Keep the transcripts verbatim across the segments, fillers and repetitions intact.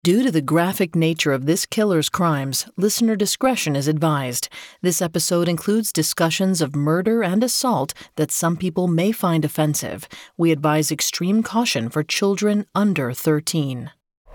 Due to the graphic nature of this killer's crimes, listener discretion is advised. This episode includes discussions of murder and assault that some people may find offensive. We advise extreme caution for children under thirteen.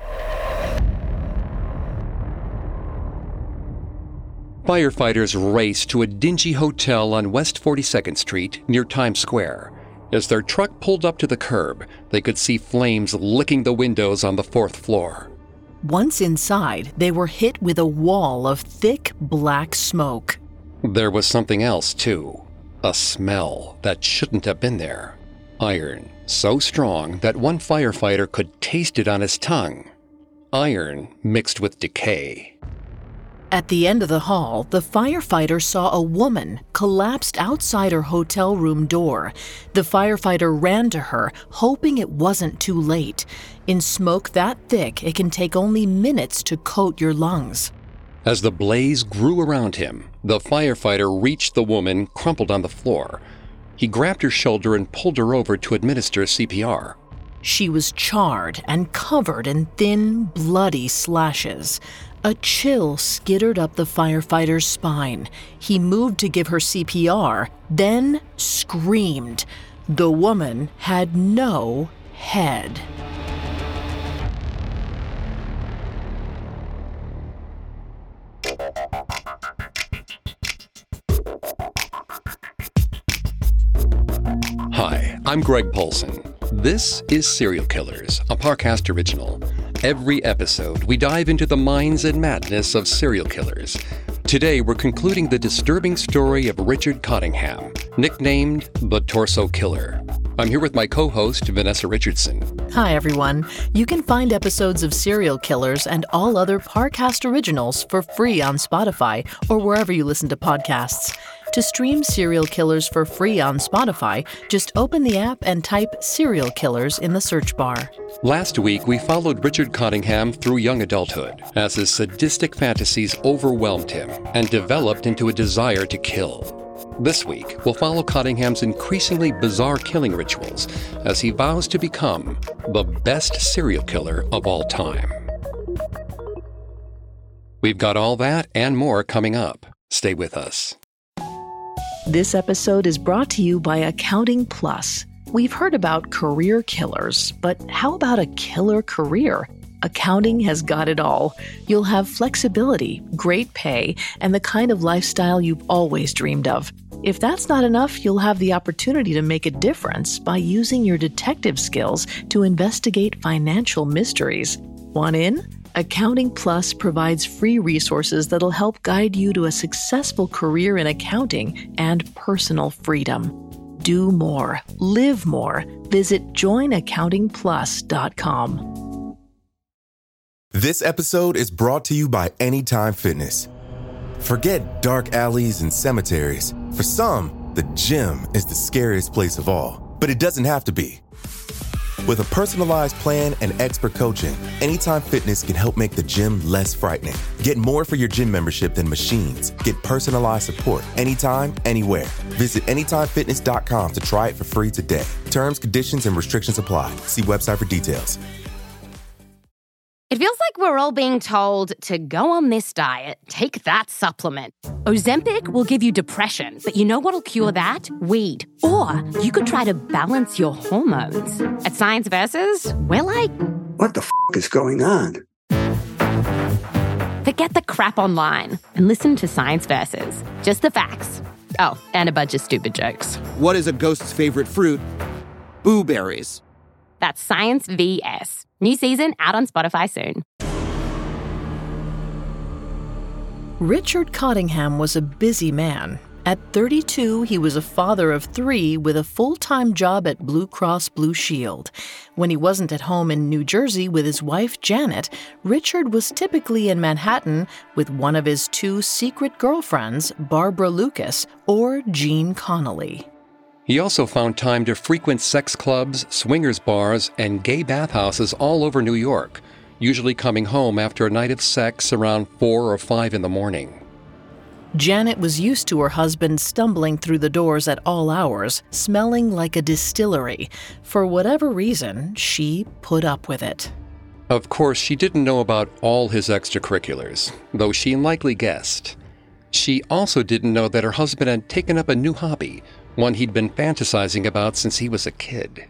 Firefighters raced to a dingy hotel on West forty-second Street near Times Square. As their truck pulled up to the curb, they could see flames licking the windows on the fourth floor. Once inside, they were hit with a wall of thick black smoke. There was something else, too. A smell that shouldn't have been there. Iron, so strong that one firefighter could taste it on his tongue. Iron mixed with decay. At the end of the hall, the firefighter saw a woman collapsed outside her hotel room door. The firefighter ran to her, hoping it wasn't too late. In smoke that thick, it can take only minutes to coat your lungs. As the blaze grew around him, the firefighter reached the woman crumpled on the floor. He grabbed her shoulder and pulled her over to administer C P R. She was charred and covered in thin, bloody slashes. A chill skittered up the firefighter's spine. He moved to give her C P R, then screamed. The woman had no head. Hi, I'm Greg Polson. This is Serial Killers, a Parcast original. Every episode, we dive into the minds and madness of serial killers. Today, we're concluding the disturbing story of Richard Cottingham, nicknamed the Torso Killer. I'm here with my co-host, Vanessa Richardson. Hi, everyone. You can find episodes of Serial Killers and all other Parcast originals for free on Spotify or wherever you listen to podcasts. To stream Serial Killers for free on Spotify, just open the app and type Serial Killers in the search bar. Last week, we followed Richard Cottingham through young adulthood as his sadistic fantasies overwhelmed him and developed into a desire to kill. This week, we'll follow Cottingham's increasingly bizarre killing rituals as he vows to become the best serial killer of all time. We've got all that and more coming up. Stay with us. This episode is brought to you by Accounting Plus. We've heard about career killers, but how about a killer career? Accounting has got it all. You'll have flexibility, great pay, and the kind of lifestyle you've always dreamed of. If that's not enough, you'll have the opportunity to make a difference by using your detective skills to investigate financial mysteries. Want in? Accounting Plus provides free resources that'll help guide you to a successful career in accounting and personal freedom. Do more. Live more. Visit join accounting plus dot com. This episode is brought to you by Anytime Fitness. Forget dark alleys and cemeteries. For some, the gym is the scariest place of all. But it doesn't have to be. With a personalized plan and expert coaching, Anytime Fitness can help make the gym less frightening. Get more for your gym membership than machines. Get personalized support anytime, anywhere. Visit anytime fitness dot com to try it for free today. Terms, conditions, and restrictions apply. See website for details. It feels like we're all being told to go on this diet, take that supplement. Ozempic will give you depression, but you know what'll cure that? Weed. Or you could try to balance your hormones. At Science Versus, we're like, what the f*** is going on? Forget the crap online and listen to Science Versus. Just the facts. Oh, and a bunch of stupid jokes. What is a ghost's favorite fruit? Blueberries. That's Science V S. New season out on Spotify soon. Richard Cottingham was a busy man. At thirty-two, he was a father of three with a full-time job at Blue Cross Blue Shield. When he wasn't at home in New Jersey with his wife, Janet, Richard was typically in Manhattan with one of his two secret girlfriends, Barbara Lucas or Jean Connolly. He also found time to frequent sex clubs, swingers bars, and gay bathhouses all over New York, usually coming home after a night of sex around four or five in the morning. Janet was used to her husband stumbling through the doors at all hours, smelling like a distillery. For whatever reason, she put up with it. Of course, she didn't know about all his extracurriculars, though she likely guessed. She also didn't know that her husband had taken up a new hobby, one he'd been fantasizing about since he was a kid.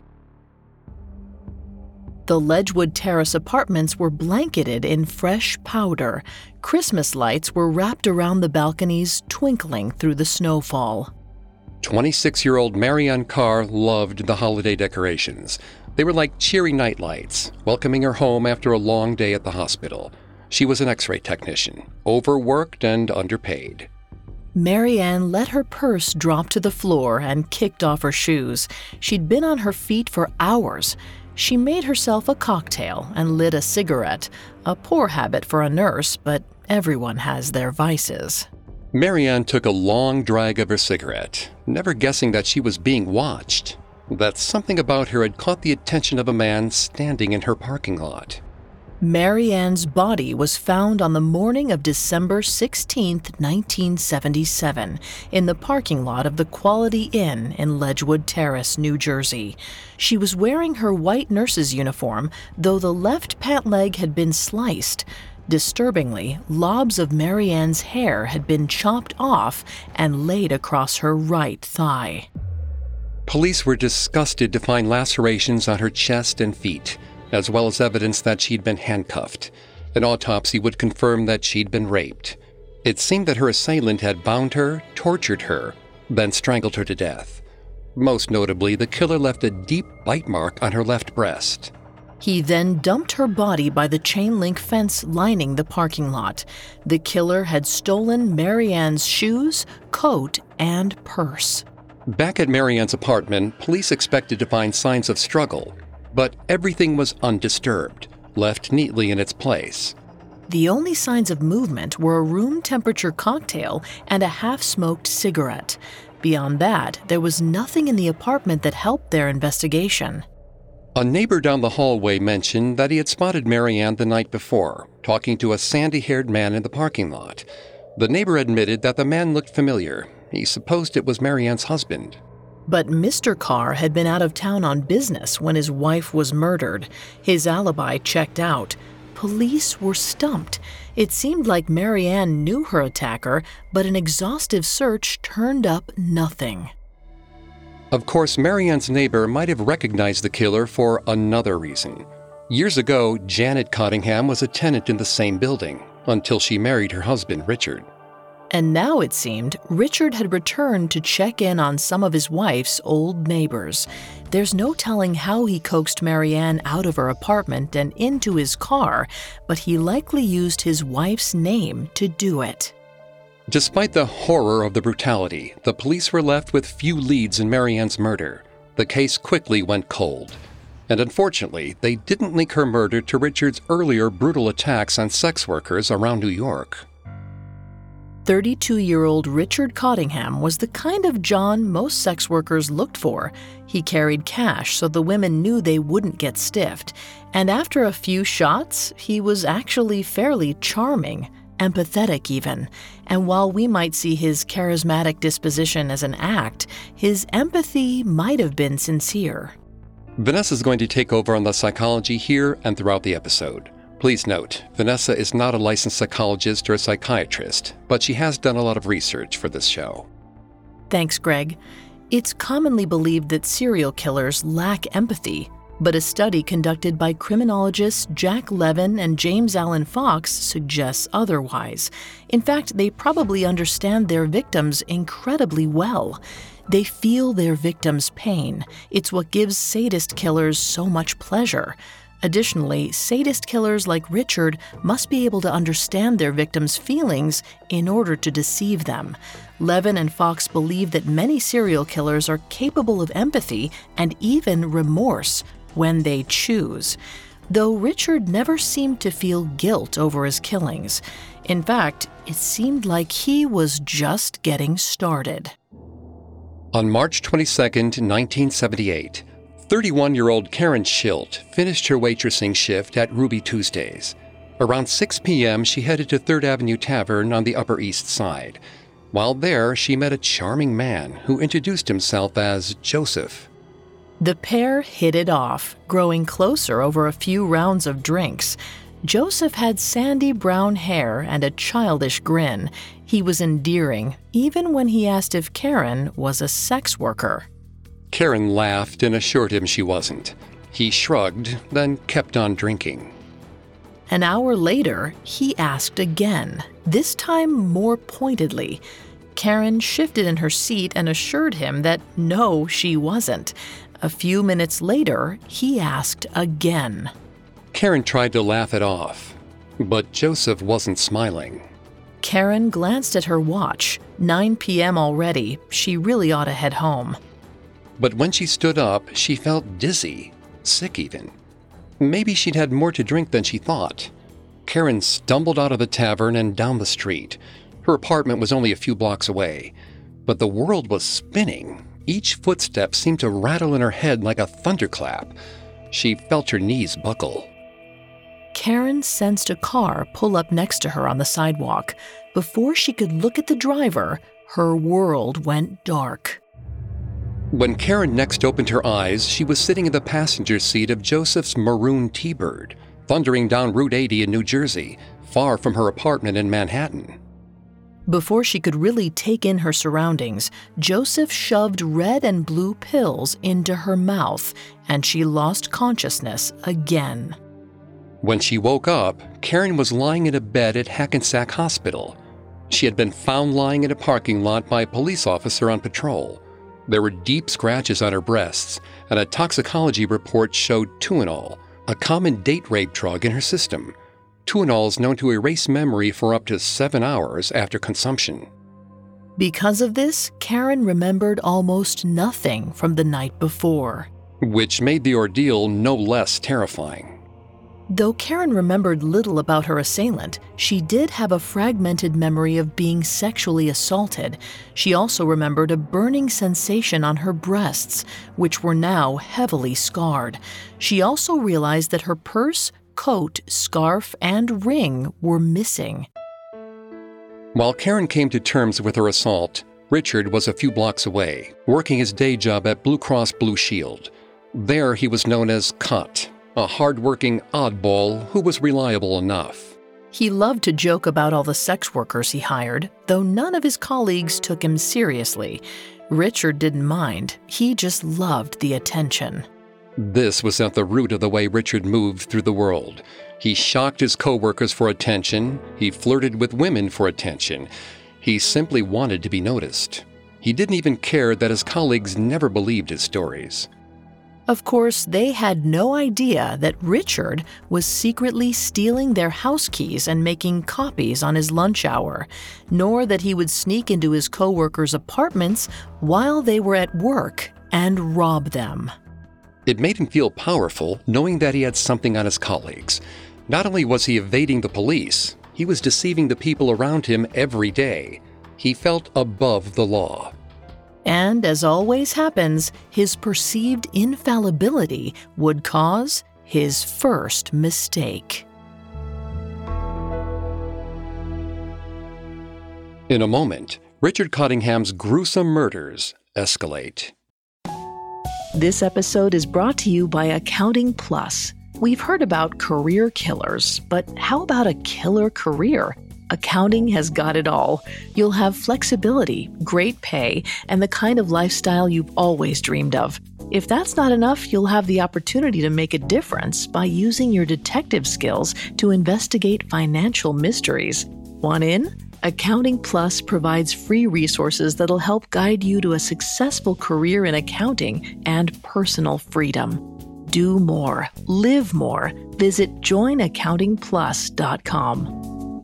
The Ledgewood Terrace apartments were blanketed in fresh powder. Christmas lights were wrapped around the balconies, twinkling through the snowfall. twenty-six-year-old Marianne Carr loved the holiday decorations. They were like cheery night lights, welcoming her home after a long day at the hospital. She was an X-ray technician, overworked and underpaid. Marianne let her purse drop to the floor and kicked off her shoes. She'd been on her feet for hours. She made herself a cocktail and lit a cigarette, a poor habit for a nurse, but everyone has their vices. Marianne took a long drag of her cigarette, never guessing that she was being watched, that something about her had caught the attention of a man standing in her parking lot. Marianne's body was found on the morning of December sixteenth, nineteen seventy-seven, in the parking lot of the Quality Inn in Ledgewood Terrace, New Jersey. She was wearing her white nurse's uniform, though the left pant leg had been sliced. Disturbingly, lobs of Marianne's hair had been chopped off and laid across her right thigh. Police were disgusted to find lacerations on her chest and feet, as well as evidence that she'd been handcuffed. An autopsy would confirm that she'd been raped. It seemed that her assailant had bound her, tortured her, then strangled her to death. Most notably, the killer left a deep bite mark on her left breast. He then dumped her body by the chain-link fence lining the parking lot. The killer had stolen Marianne's shoes, coat, and purse. Back at Marianne's apartment, police expected to find signs of struggle, but everything was undisturbed, left neatly in its place. The only signs of movement were a room-temperature cocktail and a half-smoked cigarette. Beyond that, there was nothing in the apartment that helped their investigation. A neighbor down the hallway mentioned that he had spotted Marianne the night before, talking to a sandy-haired man in the parking lot. The neighbor admitted that the man looked familiar. He supposed it was Marianne's husband. But Mister Carr had been out of town on business when his wife was murdered. His alibi checked out. Police were stumped. It seemed like Marianne knew her attacker, but an exhaustive search turned up nothing. Of course, Marianne's neighbor might have recognized the killer for another reason. Years ago, Janet Cottingham was a tenant in the same building, until she married her husband, Richard. And now it seemed Richard had returned to check in on some of his wife's old neighbors. There's no telling how he coaxed Marianne out of her apartment and into his car, but he likely used his wife's name to do it. Despite the horror of the brutality, the police were left with few leads in Marianne's murder. The case quickly went cold. And unfortunately, they didn't link her murder to Richard's earlier brutal attacks on sex workers around New York. thirty-two-year-old Richard Cottingham was the kind of John most sex workers looked for. He carried cash so the women knew they wouldn't get stiffed. And after a few shots, he was actually fairly charming, empathetic even. And while we might see his charismatic disposition as an act, his empathy might have been sincere. Vanessa's going to take over on the psychology here and throughout the episode. Please note, Vanessa is not a licensed psychologist or a psychiatrist, but she has done a lot of research for this show. Thanks, Greg. It's commonly believed that serial killers lack empathy, but a study conducted by criminologists Jack Levin and James Allen Fox suggests otherwise. In fact, they probably understand their victims incredibly well. They feel their victims' pain. It's what gives sadist killers so much pleasure. Additionally, sadist killers like Richard must be able to understand their victims' feelings in order to deceive them. Levin and Fox believe that many serial killers are capable of empathy and even remorse when they choose, though Richard never seemed to feel guilt over his killings. In fact, it seemed like he was just getting started. On March twenty-second, nineteen seventy-eight, thirty-one-year-old Karen Schilt finished her waitressing shift at Ruby Tuesdays. Around six p.m., she headed to Third Avenue Tavern on the Upper East Side. While there, she met a charming man who introduced himself as Joseph. The pair hit it off, growing closer over a few rounds of drinks. Joseph had sandy brown hair and a childish grin. He was endearing, even when he asked if Karen was a sex worker. Karen laughed and assured him she wasn't. He shrugged, then kept on drinking. An hour later, he asked again, this time more pointedly. Karen shifted in her seat and assured him that no, she wasn't. A few minutes later, he asked again. Karen tried to laugh it off, but Joseph wasn't smiling. Karen glanced at her watch. nine p.m. already. She really ought to head home. But when she stood up, she felt dizzy, sick even. Maybe she'd had more to drink than she thought. Karen stumbled out of the tavern and down the street. Her apartment was only a few blocks away, but the world was spinning. Each footstep seemed to rattle in her head like a thunderclap. She felt her knees buckle. Karen sensed a car pull up next to her on the sidewalk. Before she could look at the driver, her world went dark. When Karen next opened her eyes, she was sitting in the passenger seat of Joseph's maroon T-Bird, thundering down Route eighty in New Jersey, far from her apartment in Manhattan. Before she could really take in her surroundings, Joseph shoved red and blue pills into her mouth, and she lost consciousness again. When she woke up, Karen was lying in a bed at Hackensack Hospital. She had been found lying in a parking lot by a police officer on patrol. There were deep scratches on her breasts, and a toxicology report showed Tuinal, a common date rape drug, in her system. Tuinal is known to erase memory for up to seven hours after consumption. Because of this, Karen remembered almost nothing from the night before, which made the ordeal no less terrifying. Though Karen remembered little about her assailant, she did have a fragmented memory of being sexually assaulted. She also remembered a burning sensation on her breasts, which were now heavily scarred. She also realized that her purse, coat, scarf, and ring were missing. While Karen came to terms with her assault, Richard was a few blocks away, working his day job at Blue Cross Blue Shield. There he was known as Cut, a hard-working oddball who was reliable enough. He loved to joke about all the sex workers he hired, though none of his colleagues took him seriously. Richard didn't mind. He just loved the attention. This was at the root of the way Richard moved through the world. He shocked his co-workers for attention. He flirted with women for attention. He simply wanted to be noticed. He didn't even care that his colleagues never believed his stories. Of course, they had no idea that Richard was secretly stealing their house keys and making copies on his lunch hour, nor that he would sneak into his co-workers' apartments while they were at work and rob them. It made him feel powerful, knowing that he had something on his colleagues. Not only was he evading the police, he was deceiving the people around him every day. He felt above the law. And as always happens, his perceived infallibility would cause his first mistake. In a moment, Richard Cottingham's gruesome murders escalate. This episode is brought to you by Accounting Plus. We've heard about career killers, but how about a killer career? Accounting has got it all. You'll have flexibility, great pay, and the kind of lifestyle you've always dreamed of. If that's not enough, you'll have the opportunity to make a difference by using your detective skills to investigate financial mysteries. Want in? Accounting Plus provides free resources that'll help guide you to a successful career in accounting and personal freedom. Do more. Live more. Visit join accounting plus dot com.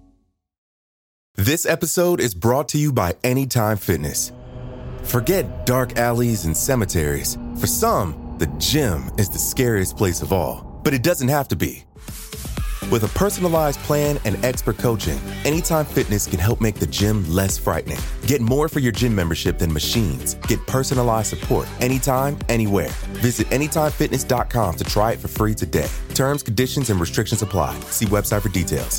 This episode is brought to you by Anytime Fitness. Forget dark alleys and cemeteries. For some, the gym is the scariest place of all. But it doesn't have to be. With a personalized plan and expert coaching, Anytime Fitness can help make the gym less frightening. Get more for your gym membership than machines. Get personalized support anytime, anywhere. Visit anytime fitness dot com to try it for free today. Terms, conditions, and restrictions apply. See website for details.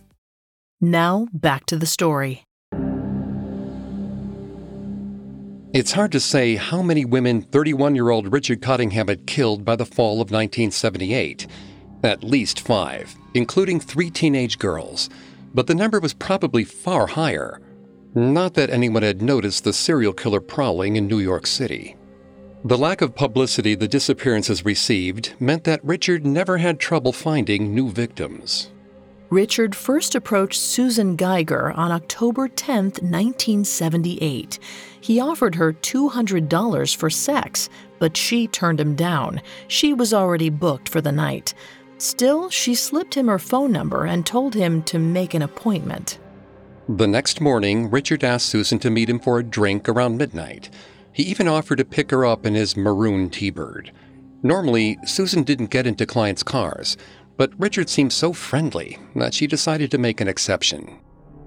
Now, back to the story. It's hard to say how many women thirty-one-year-old Richard Cottingham had killed by the fall of nineteen seventy-eight. At least five, including three teenage girls. But the number was probably far higher. Not that anyone had noticed the serial killer prowling in New York City. The lack of publicity the disappearances received meant that Richard never had trouble finding new victims. Richard first approached Susan Geiger on October tenth, nineteen seventy-eight. He offered her two hundred dollars for sex, but she turned him down. She was already booked for the night. Still, she slipped him her phone number and told him to make an appointment. The next morning, Richard asked Susan to meet him for a drink around midnight. He even offered to pick her up in his maroon T-Bird. Normally, Susan didn't get into clients' cars, but Richard seemed so friendly that she decided to make an exception.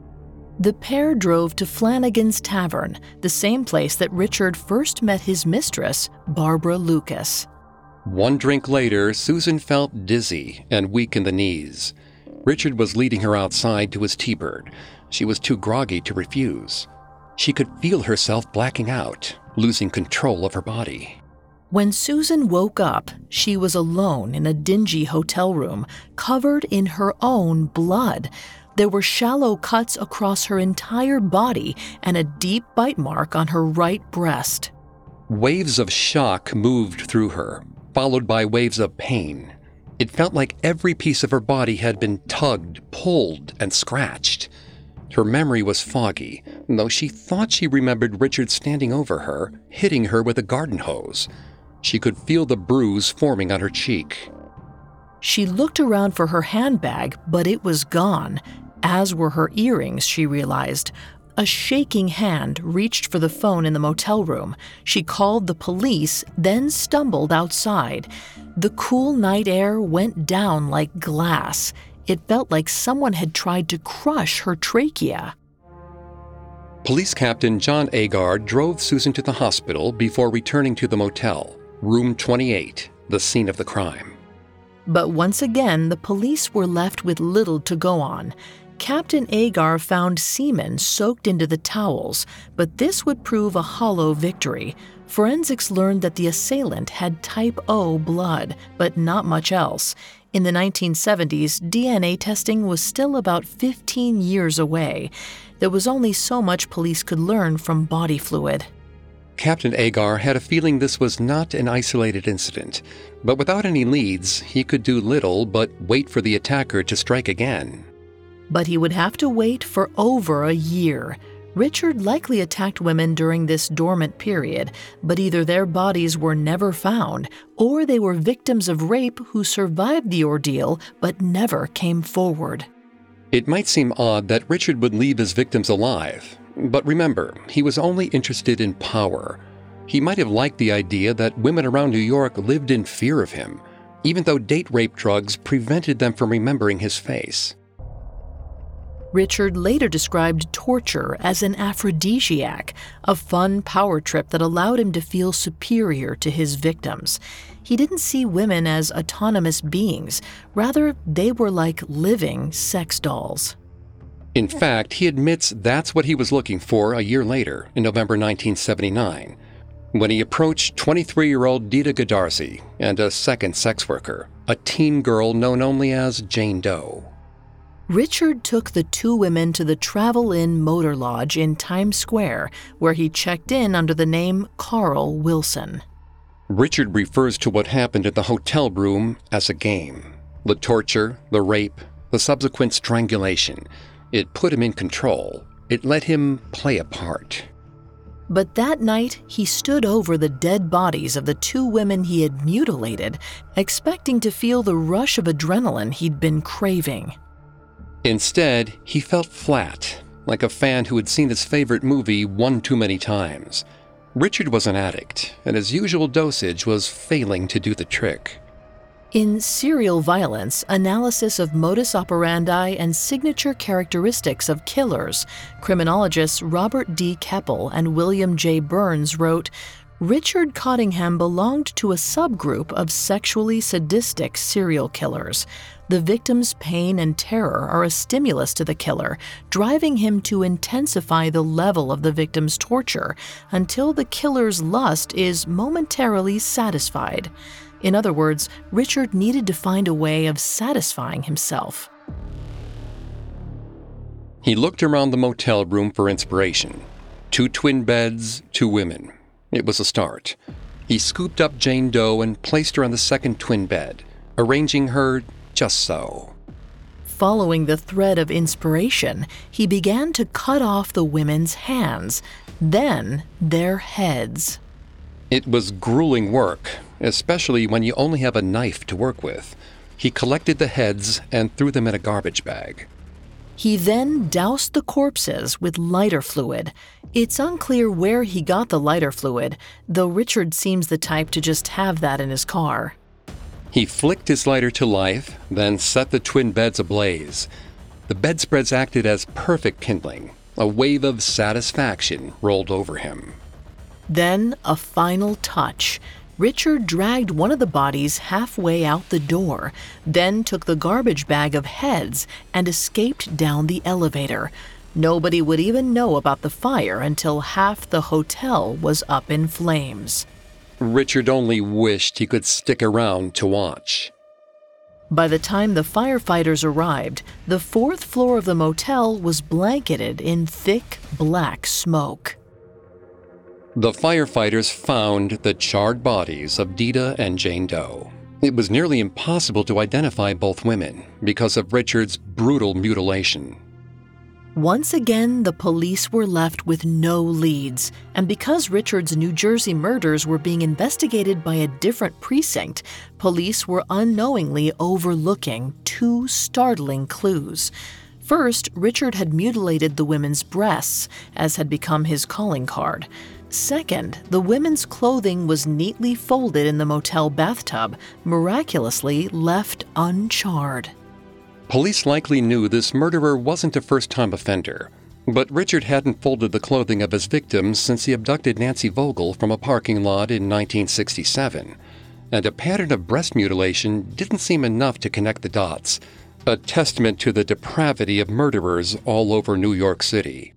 The pair drove to Flanagan's Tavern, the same place that Richard first met his mistress, Barbara Lucas. One drink later, Susan felt dizzy and weak in the knees. Richard was leading her outside to his T-Bird. She was too groggy to refuse. She could feel herself blacking out, losing control of her body. When Susan woke up, she was alone in a dingy hotel room, covered in her own blood. There were shallow cuts across her entire body and a deep bite mark on her right breast. Waves of shock moved through her, followed by waves of pain. It felt like every piece of her body had been tugged, pulled, and scratched. Her memory was foggy, though she thought she remembered Richard standing over her, hitting her with a garden hose. She could feel the bruise forming on her cheek. She looked around for her handbag, but it was gone, as were her earrings, she realized. A shaking hand reached for the phone in the motel room. She called the police, then stumbled outside. The cool night air went down like glass. It felt like someone had tried to crush her trachea. Police Captain John Agar drove Susan to the hospital before returning to the motel, room twenty-eight, the scene of the crime. But once again, the police were left with little to go on. Captain Agar found semen soaked into the towels, but this would prove a hollow victory. Forensics learned that the assailant had type O blood, but not much else. In the nineteen seventies, D N A testing was still about fifteen years away. There was only so much police could learn from body fluid. Captain Agar had a feeling this was not an isolated incident, but without any leads, he could do little but wait for the attacker to strike again. But he would have to wait for over a year. Richard likely attacked women during this dormant period, but either their bodies were never found, or they were victims of rape who survived the ordeal but never came forward. It might seem odd that Richard would leave his victims alive, but remember, he was only interested in power. He might have liked the idea that women around New York lived in fear of him, even though date rape drugs prevented them from remembering his face. Richard later described torture as an aphrodisiac, a fun power trip that allowed him to feel superior to his victims. He didn't see women as autonomous beings. Rather, they were like living sex dolls. In fact, he admits that's what he was looking for a year later, in November nineteen seventy-nine, when he approached twenty-three-year-old Dita Godarzi and a second sex worker, a teen girl known only as Jane Doe. Richard took the two women to the Travel Inn Motor Lodge in Times Square, where he checked in under the name Carl Wilson. Richard refers to what happened in the hotel room as a game. The torture, the rape, the subsequent strangulation. It put him in control. It let him play a part. But that night, he stood over the dead bodies of the two women he had mutilated, expecting to feel the rush of adrenaline he'd been craving. Instead, he felt flat, like a fan who had seen his favorite movie one too many times. Richard was an addict, and his usual dosage was failing to do the trick. In Serial Violence, Analysis of Modus Operandi and Signature Characteristics of Killers, criminologists Robert D. Keppel and William J. Burns wrote, Richard Cottingham belonged to a subgroup of sexually sadistic serial killers. The victim's pain and terror are a stimulus to the killer, driving him to intensify the level of the victim's torture until the killer's lust is momentarily satisfied. In other words, Richard needed to find a way of satisfying himself. He looked around the motel room for inspiration. Two twin beds, two women. It was a start. He scooped up Jane Doe and placed her on the second twin bed, arranging her just so. Following the thread of inspiration, he began to cut off the women's hands, then their heads. It was grueling work, especially when you only have a knife to work with. He collected the heads and threw them in a garbage bag. He then doused the corpses with lighter fluid. It's unclear where he got the lighter fluid, though Richard seems the type to just have that in his car. He flicked his lighter to life, then set the twin beds ablaze. The bedspreads acted as perfect kindling. A wave of satisfaction rolled over him. Then, a final touch. Richard dragged one of the bodies halfway out the door, then took the garbage bag of heads and escaped down the elevator. Nobody would even know about the fire until half the hotel was up in flames. Richard only wished he could stick around to watch. By the time the firefighters arrived, the fourth floor of the motel was blanketed in thick, black smoke. The firefighters found the charred bodies of Dita and Jane Doe. It was nearly impossible to identify both women because of Richard's brutal mutilation. Once again, the police were left with no leads, and because Richard's New Jersey murders were being investigated by a different precinct, police were unknowingly overlooking two startling clues. First, Richard had mutilated the women's breasts, as had become his calling card. Second, the women's clothing was neatly folded in the motel bathtub, miraculously left uncharred. Police likely knew this murderer wasn't a first-time offender, but Richard hadn't folded the clothing of his victims since he abducted Nancy Vogel from a parking lot in nineteen sixty-seven, and a pattern of breast mutilation didn't seem enough to connect the dots, a testament to the depravity of murderers all over New York City.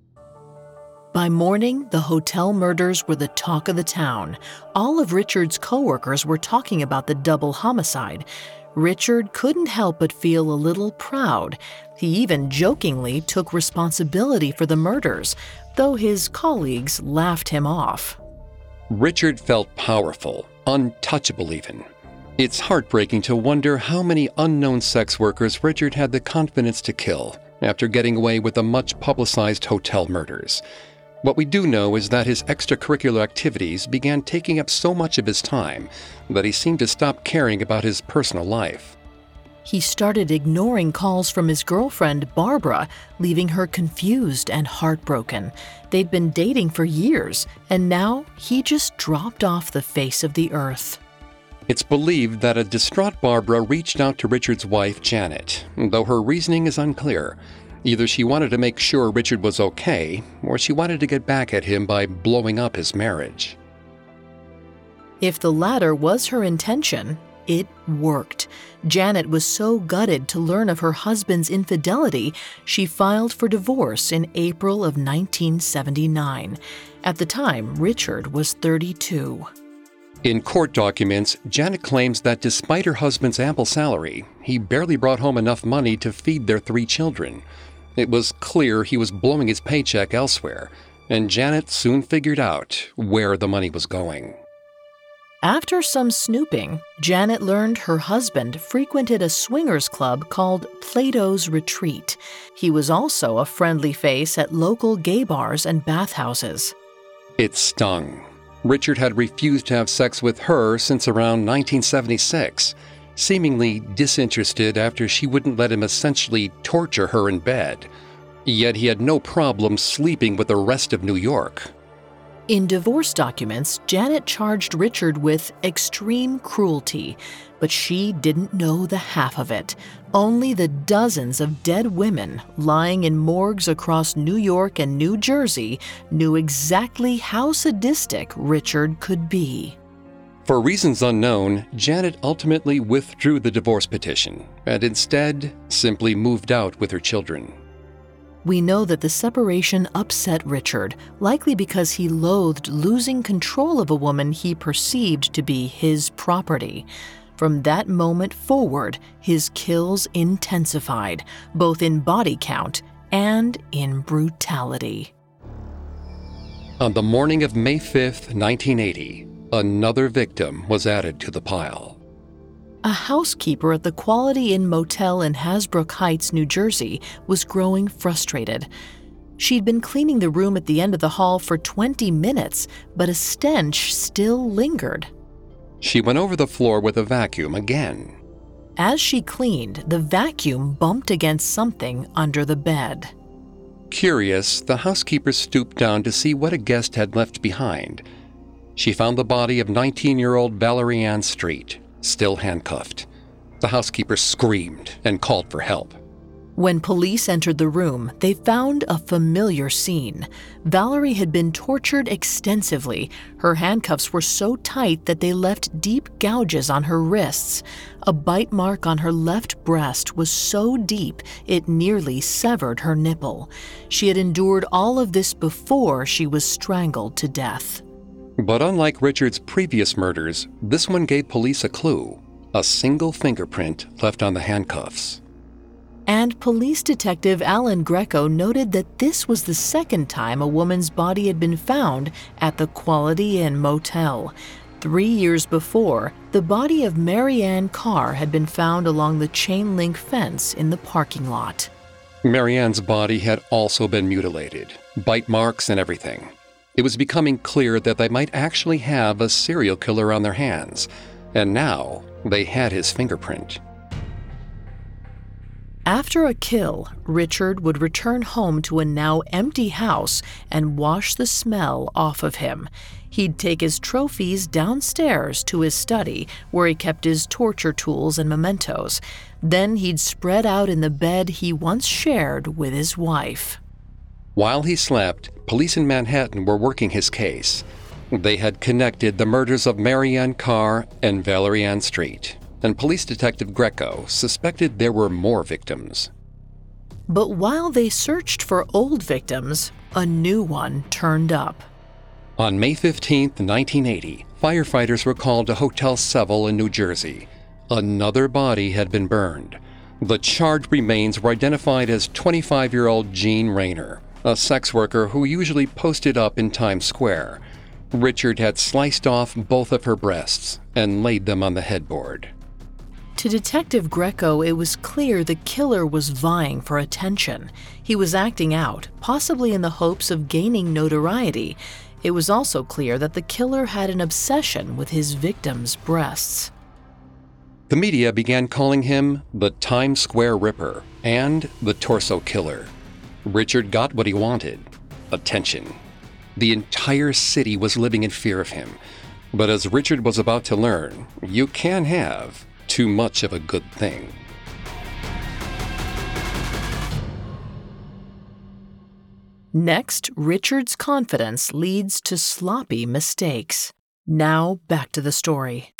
By morning, the hotel murders were the talk of the town. All of Richard's coworkers were talking about the double homicide. Richard couldn't help but feel a little proud. He even jokingly took responsibility for the murders, though his colleagues laughed him off. Richard felt powerful, untouchable even. It's heartbreaking to wonder how many unknown sex workers Richard had the confidence to kill after getting away with the much-publicized hotel murders. What we do know is that his extracurricular activities began taking up so much of his time that he seemed to stop caring about his personal life. He started ignoring calls from his girlfriend, Barbara, leaving her confused and heartbroken. They'd been dating for years, and now he just dropped off the face of the earth. It's believed that a distraught Barbara reached out to Richard's wife, Janet, though her reasoning is unclear. Either she wanted to make sure Richard was okay, or she wanted to get back at him by blowing up his marriage. If the latter was her intention, it worked. Janet was so gutted to learn of her husband's infidelity, she filed for divorce in April of nineteen seventy-nine. At the time, Richard was thirty-two. In court documents, Janet claims that despite her husband's ample salary, he barely brought home enough money to feed their three children. It was clear he was blowing his paycheck elsewhere, and Janet soon figured out where the money was going. After some snooping, Janet learned her husband frequented a swingers club called Plato's Retreat. He was also a friendly face at local gay bars and bathhouses. It stung. Richard had refused to have sex with her since around nineteen seventy-six, seemingly disinterested after she wouldn't let him essentially torture her in bed. Yet he had no problem sleeping with the rest of New York. In divorce documents, Janet charged Richard with extreme cruelty, but she didn't know the half of it. Only the dozens of dead women lying in morgues across New York and New Jersey knew exactly how sadistic Richard could be. For reasons unknown, Janet ultimately withdrew the divorce petition and instead simply moved out with her children. We know that the separation upset Richard, likely because he loathed losing control of a woman he perceived to be his property. From that moment forward, his kills intensified, both in body count and in brutality. On the morning of May fifth, nineteen eighty, another victim was added to the pile. A housekeeper at the Quality Inn Motel in Hasbrook Heights, New Jersey, was growing frustrated. She'd been cleaning the room at the end of the hall for twenty minutes, but a stench still lingered. She went over the floor with a vacuum again. As she cleaned, the vacuum bumped against something under the bed. Curious, the housekeeper stooped down to see what a guest had left behind. She found the body of nineteen-year-old Valerie Ann Street, still handcuffed. The housekeeper screamed and called for help. When police entered the room, they found a familiar scene. Valerie had been tortured extensively. Her handcuffs were so tight that they left deep gouges on her wrists. A bite mark on her left breast was so deep it nearly severed her nipple. She had endured all of this before she was strangled to death. But unlike Richard's previous murders, this one gave police a clue: a single fingerprint left on the handcuffs. And police detective Alan Greco noted that this was the second time a woman's body had been found at the Quality Inn Motel. Three years before, the body of Mary Ann Carr had been found along the chain link fence in the parking lot. Mary Ann's body had also been mutilated, bite marks and everything. It was becoming clear that they might actually have a serial killer on their hands, and now they had his fingerprint. After a kill, Richard would return home to a now empty house and wash the smell off of him. He'd take his trophies downstairs to his study, where he kept his torture tools and mementos. Then he'd spread out in the bed he once shared with his wife. While he slept, police in Manhattan were working his case. They had connected the murders of Mary Ann Carr and Valerie Ann Street, and police detective Greco suspected there were more victims. But while they searched for old victims, a new one turned up. On May fifteenth, nineteen eighty, firefighters were called to Hotel Seville in New Jersey. Another body had been burned. The charred remains were identified as twenty-five-year-old Jean Rayner, a sex worker who usually posted up in Times Square. Richard had sliced off both of her breasts and laid them on the headboard. To Detective Greco, it was clear the killer was vying for attention. He was acting out, possibly in the hopes of gaining notoriety. It was also clear that the killer had an obsession with his victims' breasts. The media began calling him the Times Square Ripper and the Torso Killer. Richard got what he wanted: attention. The entire city was living in fear of him. But as Richard was about to learn, you can have too much of a good thing. Next, Richard's confidence leads to sloppy mistakes. Now, back to the story.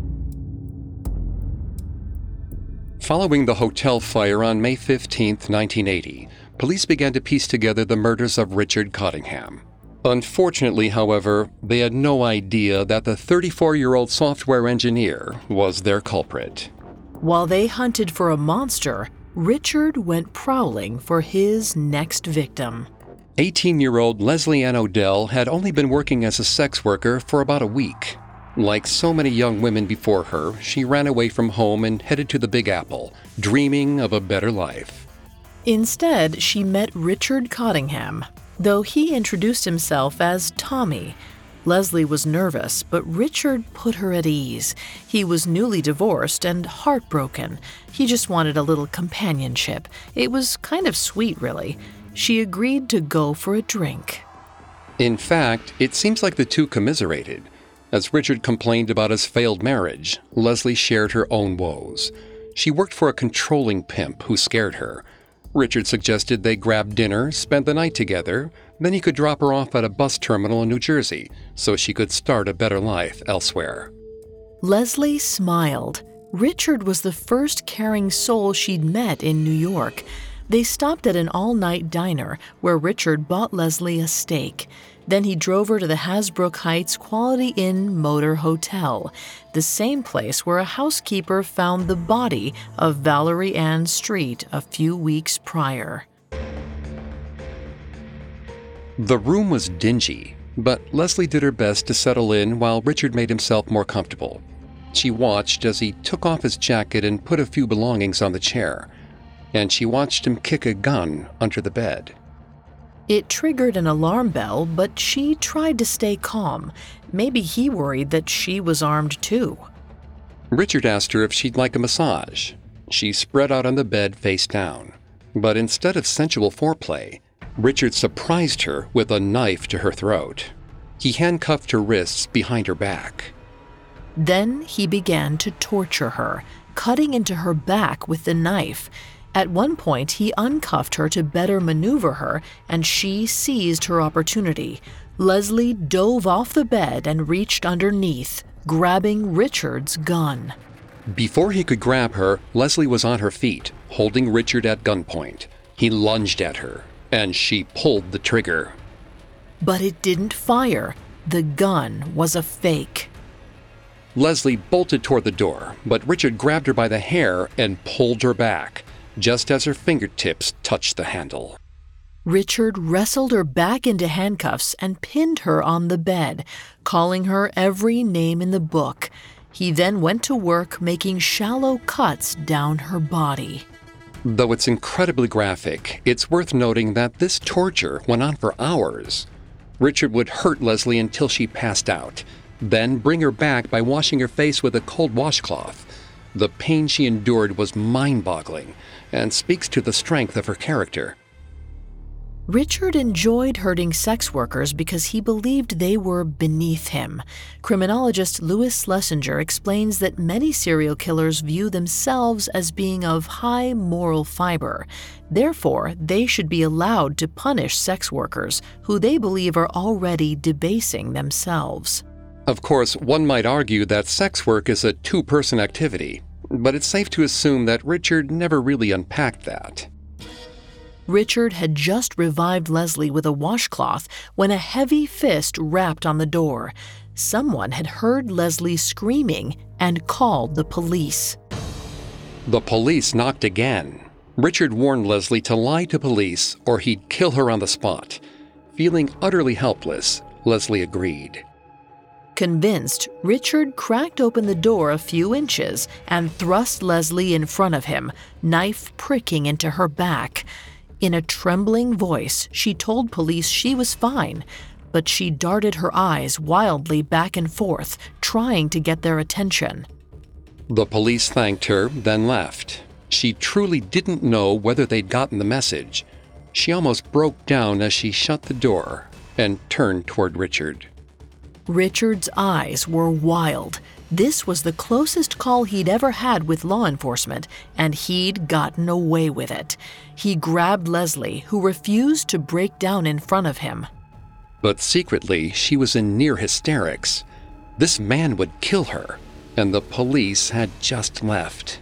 Following the hotel fire on May fifteenth, nineteen eighty, police began to piece together the murders of Richard Cottingham. Unfortunately, however, they had no idea that the thirty-four-year-old software engineer was their culprit. While they hunted for a monster, Richard went prowling for his next victim. eighteen-year-old Leslie Ann Odell had only been working as a sex worker for about a week. Like so many young women before her, she ran away from home and headed to the Big Apple, dreaming of a better life. Instead, she met Richard Cottingham, though he introduced himself as Tommy. Leslie was nervous, but Richard put her at ease. He was newly divorced and heartbroken. He just wanted a little companionship. It was kind of sweet, really. She agreed to go for a drink. In fact, it seems like the two commiserated. As Richard complained about his failed marriage, Leslie shared her own woes. She worked for a controlling pimp who scared her. Richard suggested they grab dinner, spend the night together, then he could drop her off at a bus terminal in New Jersey so she could start a better life elsewhere. Leslie smiled. Richard was the first caring soul she'd met in New York. They stopped at an all-night diner where Richard bought Leslie a steak. Then he drove her to the Hasbrook Heights Quality Inn Motor Hotel, the same place where a housekeeper found the body of Valerie Ann Street a few weeks prior. The room was dingy, but Leslie did her best to settle in while Richard made himself more comfortable. She watched as he took off his jacket and put a few belongings on the chair, and she watched him kick a gun under the bed. It triggered an alarm bell, but she tried to stay calm. Maybe he worried that she was armed too. Richard asked her if she'd like a massage. She spread out on the bed face down, but instead of sensual foreplay, Richard surprised her with a knife to her throat. He handcuffed her wrists behind her back. Then he began to torture her, cutting into her back with the knife. At one point, he uncuffed her to better maneuver her, and she seized her opportunity. Leslie dove off the bed and reached underneath, grabbing Richard's gun. Before he could grab her, Leslie was on her feet, holding Richard at gunpoint. He lunged at her, and she pulled the trigger. But it didn't fire. The gun was a fake. Leslie bolted toward the door, but Richard grabbed her by the hair and pulled her back, just as her fingertips touched the handle. Richard wrestled her back into handcuffs and pinned her on the bed, calling her every name in the book. He then went to work making shallow cuts down her body. Though it's incredibly graphic, it's worth noting that this torture went on for hours. Richard would hurt Leslie until she passed out, then bring her back by washing her face with a cold washcloth. The pain she endured was mind-boggling and speaks to the strength of her character. Richard enjoyed hurting sex workers because he believed they were beneath him. Criminologist Louis Schlesinger explains that many serial killers view themselves as being of high moral fiber. Therefore, they should be allowed to punish sex workers who they believe are already debasing themselves. Of course, one might argue that sex work is a two-person activity, but it's safe to assume that Richard never really unpacked that. Richard had just revived Leslie with a washcloth when a heavy fist rapped on the door. Someone had heard Leslie screaming and called the police. The police knocked again. Richard warned Leslie to lie to police or he'd kill her on the spot. Feeling utterly helpless, Leslie agreed. Convinced, Richard cracked open the door a few inches and thrust Leslie in front of him, knife pricking into her back. In a trembling voice, she told police she was fine, but she darted her eyes wildly back and forth, trying to get their attention. The police thanked her, then left. She truly didn't know whether they'd gotten the message. She almost broke down as she shut the door and turned toward Richard. Richard's eyes were wild. This was the closest call he'd ever had with law enforcement, and he'd gotten away with it. He grabbed Leslie, who refused to break down in front of him. But secretly, she was in near hysterics. This man would kill her, and the police had just left.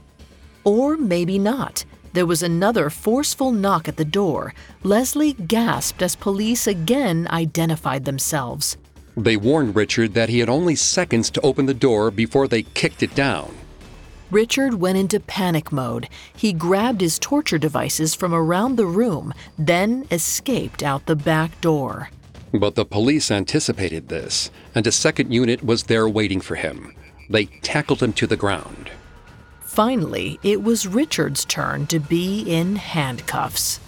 Or maybe not. There was another forceful knock at the door. Leslie gasped as police again identified themselves. They warned Richard that he had only seconds to open the door before they kicked it down. Richard went into panic mode. He grabbed his torture devices from around the room, then escaped out the back door. But the police anticipated this, and a second unit was there waiting for him. They tackled him to the ground. Finally, it was Richard's turn to be in handcuffs.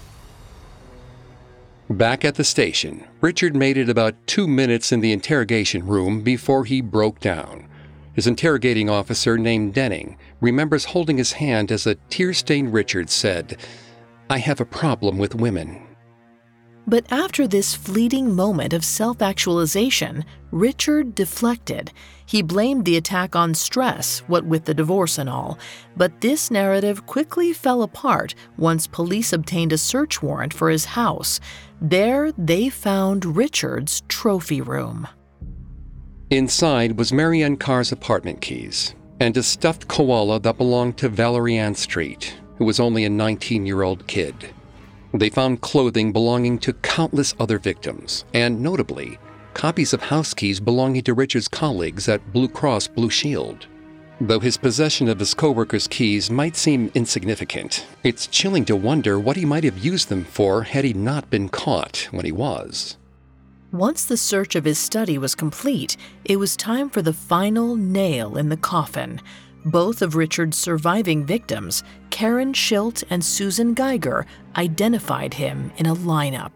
Back at the station, Richard made it about two minutes in the interrogation room before he broke down. His interrogating officer, named Denning, remembers holding his hand as a tear-stained Richard said, "I have a problem with women." But after this fleeting moment of self-actualization, Richard deflected. He blamed the attack on stress, what with the divorce and all. But this narrative quickly fell apart once police obtained a search warrant for his house. There, they found Richard's trophy room. Inside was Mary Ann Carr's apartment keys and a stuffed koala that belonged to Valerie Ann Street, who was only a nineteen-year-old kid. They found clothing belonging to countless other victims, and notably, copies of house keys belonging to Richard's colleagues at Blue Cross Blue Shield. Though his possession of his co-workers' keys might seem insignificant, it's chilling to wonder what he might have used them for had he not been caught when he was. Once the search of his study was complete, it was time for the final nail in the coffin. Both of Richard's surviving victims, Karen Schilt and Susan Geiger, identified him in a lineup.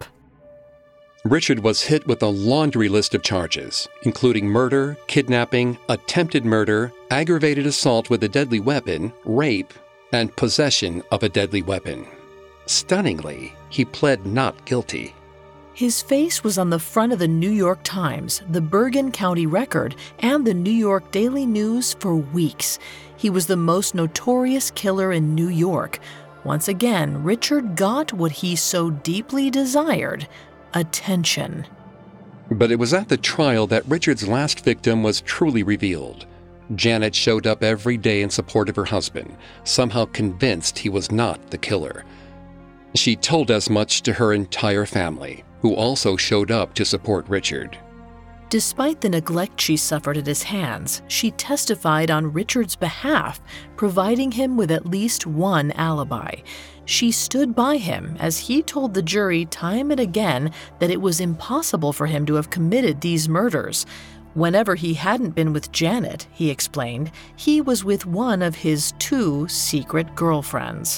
Richard was hit with a laundry list of charges, including murder, kidnapping, attempted murder, aggravated assault with a deadly weapon, rape, and possession of a deadly weapon. Stunningly, he pled not guilty. His face was on the front of the New York Times, the Bergen County Record, and the New York Daily News for weeks. He was the most notorious killer in New York. Once again, Richard got what he so deeply desired: attention. But it was at the trial that Richard's last victim was truly revealed. Janet showed up every day in support of her husband, somehow convinced he was not the killer. She told as much to her entire family, who also showed up to support Richard. Despite the neglect she suffered at his hands, she testified on Richard's behalf, providing him with at least one alibi. She stood by him as he told the jury time and again that it was impossible for him to have committed these murders. Whenever he hadn't been with Janet, he explained, he was with one of his two secret girlfriends.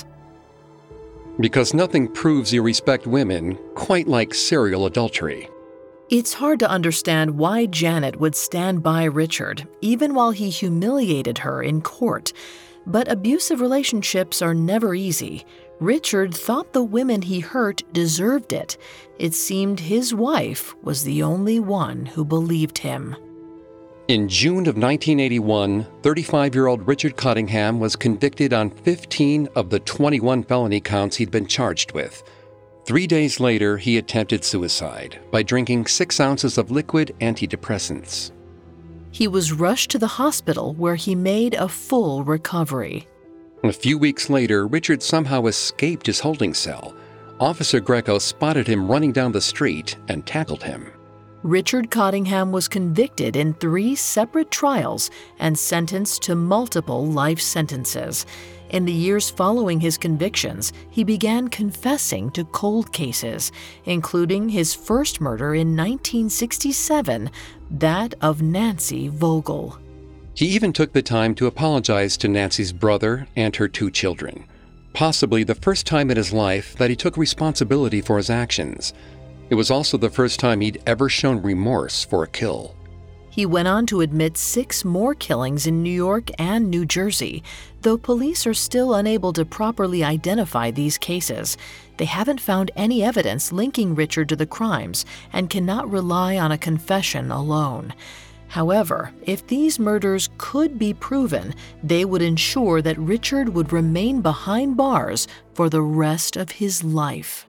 Because nothing proves you respect women quite like serial adultery. It's hard to understand why Janet would stand by Richard, even while he humiliated her in court. But abusive relationships are never easy. Richard thought the women he hurt deserved it. It seemed his wife was the only one who believed him. In June of nineteen eighty-one, thirty-five-year-old Richard Cottingham was convicted on fifteen of the twenty-one felony counts he'd been charged with. Three days later, he attempted suicide by drinking six ounces of liquid antidepressants. He was rushed to the hospital where he made a full recovery. A few weeks later, Richard somehow escaped his holding cell. Officer Greco spotted him running down the street and tackled him. Richard Cottingham was convicted in three separate trials and sentenced to multiple life sentences. In the years following his convictions, he began confessing to cold cases, including his first murder in nineteen sixty-seven, that of Nancy Vogel. He even took the time to apologize to Nancy's brother and her two children, possibly the first time in his life that he took responsibility for his actions. It was also the first time he'd ever shown remorse for a kill. He went on to admit six more killings in New York and New Jersey, though police are still unable to properly identify these cases. They haven't found any evidence linking Richard to the crimes and cannot rely on a confession alone. However, if these murders could be proven, they would ensure that Richard would remain behind bars for the rest of his life.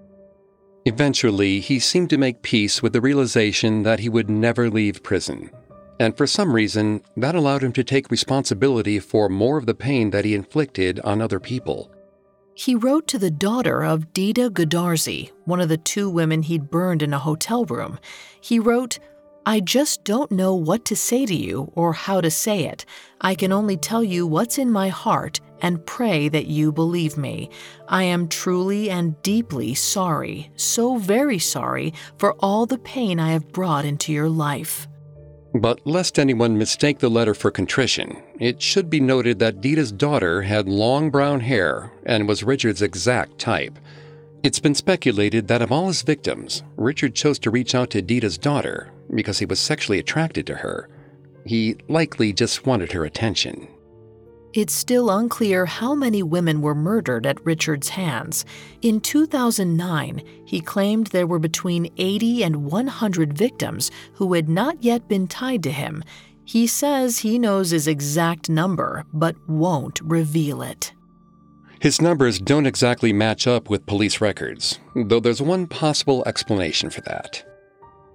Eventually, he seemed to make peace with the realization that he would never leave prison. And for some reason, that allowed him to take responsibility for more of the pain that he inflicted on other people. He wrote to the daughter of Dita Godarzi, one of the two women he'd burned in a hotel room. He wrote, "I just don't know what to say to you or how to say it. I can only tell you what's in my heart and pray that you believe me. I am truly and deeply sorry, so very sorry, for all the pain I have brought into your life." But lest anyone mistake the letter for contrition, it should be noted that Dita's daughter had long brown hair and was Richard's exact type. It's been speculated that of all his victims, Richard chose to reach out to Dita's daughter because he was sexually attracted to her. He likely just wanted her attention. It's still unclear how many women were murdered at Richard's hands. In two thousand nine, he claimed there were between eighty and one hundred victims who had not yet been tied to him. He says he knows his exact number, but won't reveal it. His numbers don't exactly match up with police records, though there's one possible explanation for that.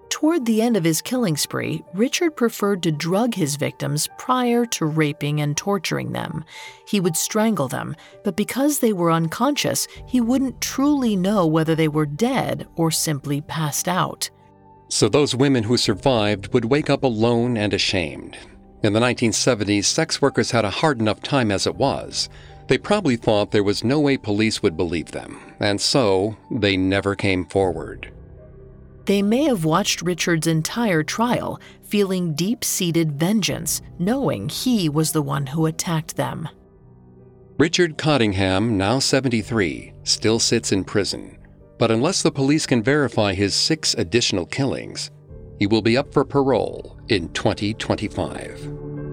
Toward the end of his killing spree, Richard preferred to drug his victims prior to raping and torturing them. He would strangle them, but because they were unconscious, he wouldn't truly know whether they were dead or simply passed out. So those women who survived would wake up alone and ashamed. In the nineteen seventies, sex workers had a hard enough time as it was. They probably thought there was no way police would believe them, and so they never came forward. They may have watched Richard's entire trial, feeling deep-seated vengeance, knowing he was the one who attacked them. Richard Cottingham, now seventy-three, still sits in prison. But unless the police can verify his six additional killings, he will be up for parole in twenty twenty-five.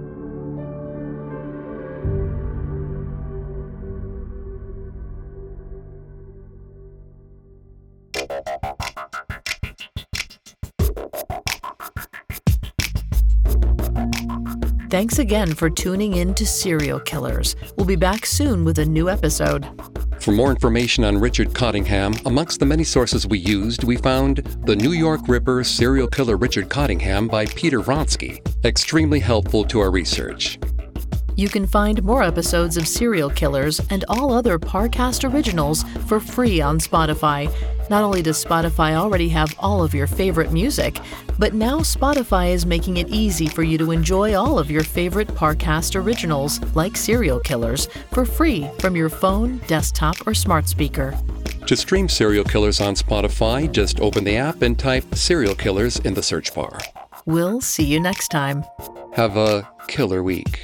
Thanks again for tuning in to Serial Killers. We'll be back soon with a new episode. For more information on Richard Cottingham, amongst the many sources we used, we found The New York Ripper Serial Killer Richard Cottingham by Peter Vronsky, extremely helpful to our research. You can find more episodes of Serial Killers and all other Parcast originals for free on Spotify. Not only does Spotify already have all of your favorite music, but now Spotify is making it easy for you to enjoy all of your favorite Parcast originals, like Serial Killers, for free from your phone, desktop, or smart speaker. To stream Serial Killers on Spotify, just open the app and type Serial Killers in the search bar. We'll see you next time. Have a killer week.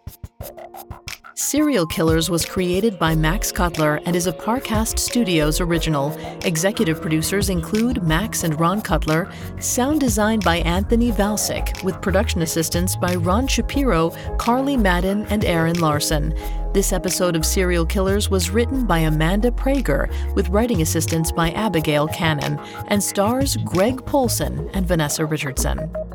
Serial Killers was created by Max Cutler and is a Parcast Studios original. Executive producers include Max and Ron Cutler, sound design by Anthony Valsic, with production assistance by Ron Shapiro, Carly Madden, and Aaron Larson. This episode of Serial Killers was written by Amanda Prager, with writing assistance by Abigail Cannon, and stars Greg Polson and Vanessa Richardson.